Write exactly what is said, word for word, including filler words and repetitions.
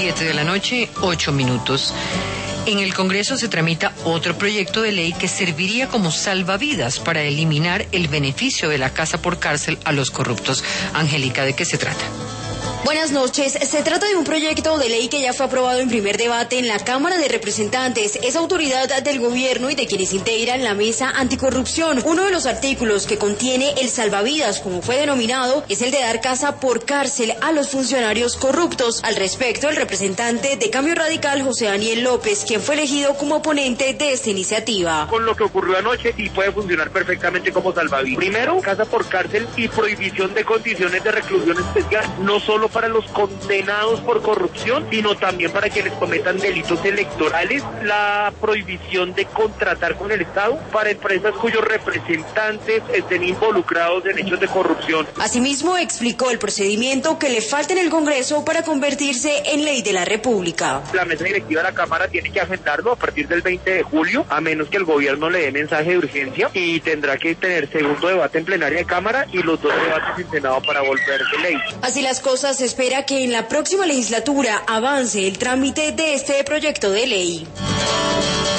siete de la noche, ocho minutos. En el Congreso se tramita otro proyecto de ley que serviría como salvavidas para eliminar el beneficio de la casa por cárcel a los corruptos. Angélica, ¿de qué se trata? Buenas noches. Se trata de un proyecto de ley que ya fue aprobado en primer debate en la Cámara de Representantes. Es autoridad del gobierno y de quienes integran la mesa anticorrupción. Uno de los artículos que contiene el salvavidas, como fue denominado, es el de dar casa por cárcel a los funcionarios corruptos. Al respecto, el representante de Cambio Radical, José Daniel López, quien fue elegido como ponente de esta iniciativa. Con lo que ocurrió anoche, sí puede funcionar perfectamente como salvavidas. Primero, casa por cárcel y prohibición de condiciones de reclusión especial, no solo para los condenados por corrupción, sino también para quienes cometan delitos electorales, la prohibición de contratar con el Estado para empresas cuyos representantes estén involucrados en hechos de corrupción. Asimismo, explicó el procedimiento que le falta en el Congreso para convertirse en ley de la República. La mesa directiva de la Cámara tiene que agendarlo a partir del veinte de julio, a menos que el gobierno le dé mensaje de urgencia, y tendrá que tener segundo debate en plenaria de Cámara y los dos debates en Senado para volverse ley. Así las cosas, se espera que en la próxima legislatura avance el trámite de este proyecto de ley.